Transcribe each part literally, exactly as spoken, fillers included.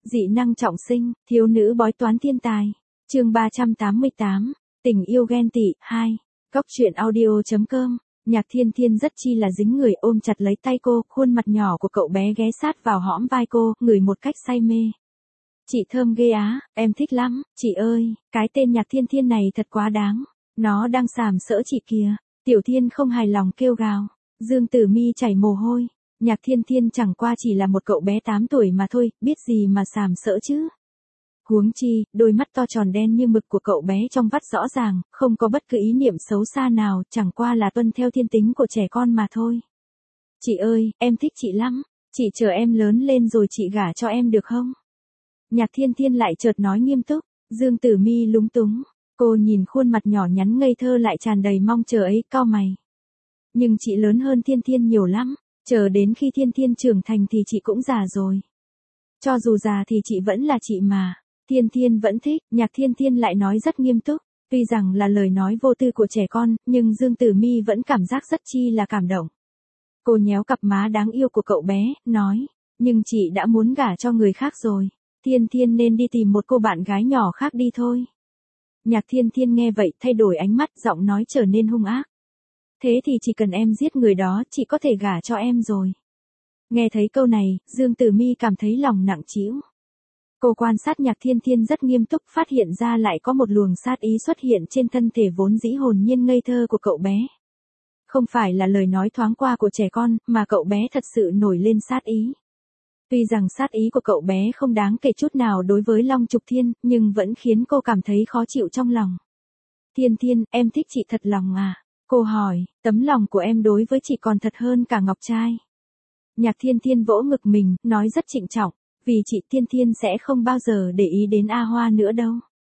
Dị năng trọng sinh, thiếu nữ bói toán thiên tài. Chương ba trăm tám mươi tám, tình yêu ghen tị, hai. Cóc truyện audio chấm com. Nhạc Thiên Thiên rất chi là dính người ôm chặt lấy tay cô, khuôn mặt nhỏ của cậu bé ghé sát vào hõm vai cô, ngửi một cách say mê. Chị thơm ghê á, em thích lắm, chị ơi, cái tên Nhạc Thiên Thiên này thật quá đáng. Nó đang sàm sỡ chị kìa. Tiểu Thiên không hài lòng kêu gào. Dương Tử Mi chảy mồ hôi. Nhạc Thiên Thiên chẳng qua chỉ là một cậu bé tám tuổi mà thôi, biết gì mà sàm sỡ chứ. Huống chi, đôi mắt to tròn đen như mực của cậu bé trong vắt rõ ràng, không có bất cứ ý niệm xấu xa nào, chẳng qua là tuân theo thiên tính của trẻ con mà thôi. Chị ơi, em thích chị lắm, chị chờ em lớn lên rồi chị gả cho em được không? Nhạc Thiên Thiên lại chợt nói nghiêm túc. Dương Tử Mi lúng túng, cô nhìn khuôn mặt nhỏ nhắn ngây thơ lại tràn đầy mong chờ ấy, cau mày. Nhưng chị lớn hơn Thiên Thiên nhiều lắm, chờ đến khi Thiên Thiên trưởng thành thì chị cũng già rồi. Cho dù già thì chị vẫn là chị mà. Thiên Thiên vẫn thích, Nhạc Thiên Thiên lại nói rất nghiêm túc. Tuy rằng là lời nói vô tư của trẻ con, nhưng Dương Tử Mi vẫn cảm giác rất chi là cảm động. Cô nhéo cặp má đáng yêu của cậu bé, nói, nhưng chị đã muốn gả cho người khác rồi. Thiên Thiên nên đi tìm một cô bạn gái nhỏ khác đi thôi. Nhạc Thiên Thiên nghe vậy thay đổi ánh mắt, giọng nói trở nên hung ác. Thế thì chỉ cần em giết người đó, chị có thể gả cho em rồi. Nghe thấy câu này, Dương Tử Mi cảm thấy lòng nặng trĩu. Cô quan sát Nhạc Thiên Thiên rất nghiêm túc, phát hiện ra lại có một luồng sát ý xuất hiện trên thân thể vốn dĩ hồn nhiên ngây thơ của cậu bé. Không phải là lời nói thoáng qua của trẻ con, mà cậu bé thật sự nổi lên sát ý. Tuy rằng sát ý của cậu bé không đáng kể chút nào đối với Long Trục Thiên, nhưng vẫn khiến cô cảm thấy khó chịu trong lòng. Thiên Thiên, em thích chị thật lòng à? Cô hỏi, tấm lòng của em đối với chị còn thật hơn cả ngọc trai. Nhạc Thiên Thiên vỗ ngực mình, nói rất trịnh trọng, vì chị Thiên Thiên sẽ không bao giờ để ý đến A Hoa nữa đâu.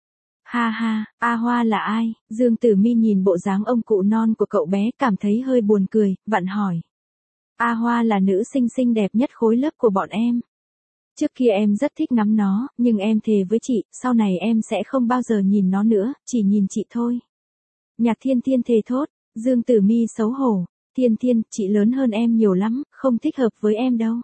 Ha ha, A Hoa là ai? Dương Tử Mi nhìn bộ dáng ông cụ non của cậu bé cảm thấy hơi buồn cười, vặn hỏi. A Hoa là nữ sinh xinh đẹp nhất khối lớp của bọn em. Trước kia em rất thích ngắm nó, nhưng em thề với chị, sau này em sẽ không bao giờ nhìn nó nữa, chỉ nhìn chị thôi. Nhạc Thiên Thiên thề thốt. Dương Tử Mi xấu hổ. Thiên Thiên, chị lớn hơn em nhiều lắm, không thích hợp với em đâu.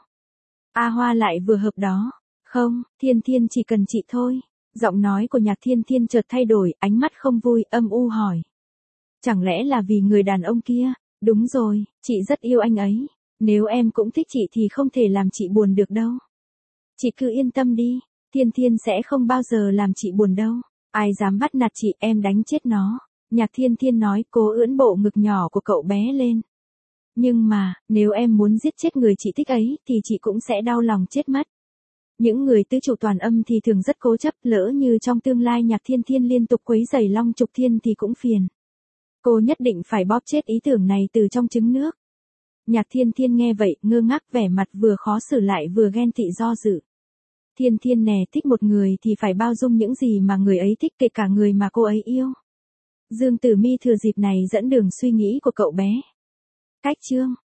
A Hoa lại vừa hợp đó. Không, Thiên Thiên chỉ cần chị thôi. Giọng nói của Nhạc Thiên Thiên chợt thay đổi, ánh mắt không vui, âm u hỏi. Chẳng lẽ là vì người đàn ông kia? Đúng rồi, chị rất yêu anh ấy. Nếu em cũng thích chị thì không thể làm chị buồn được đâu. Chị cứ yên tâm đi, Thiên Thiên sẽ không bao giờ làm chị buồn đâu. Ai dám bắt nạt chị, em đánh chết nó. Nhạc Thiên Thiên nói, cố ưỡn bộ ngực nhỏ của cậu bé lên. Nhưng mà, nếu em muốn giết chết người chị thích ấy, thì chị cũng sẽ đau lòng chết mất. Những người tứ trụ toàn âm thì thường rất cố chấp, lỡ như trong tương lai Nhạc Thiên Thiên liên tục quấy rầy Long Trục Thiên thì cũng phiền. Cô nhất định phải bóp chết ý tưởng này từ trong trứng nước. Nhạc Thiên Thiên nghe vậy, ngơ ngác, vẻ mặt vừa khó xử lại vừa ghen tị do dự. Thiên Thiên nè, thích một người thì phải bao dung những gì mà người ấy thích, kể cả người mà cô ấy yêu. Dương Tử Mi thừa dịp này dẫn đường suy nghĩ của cậu bé. Cách chương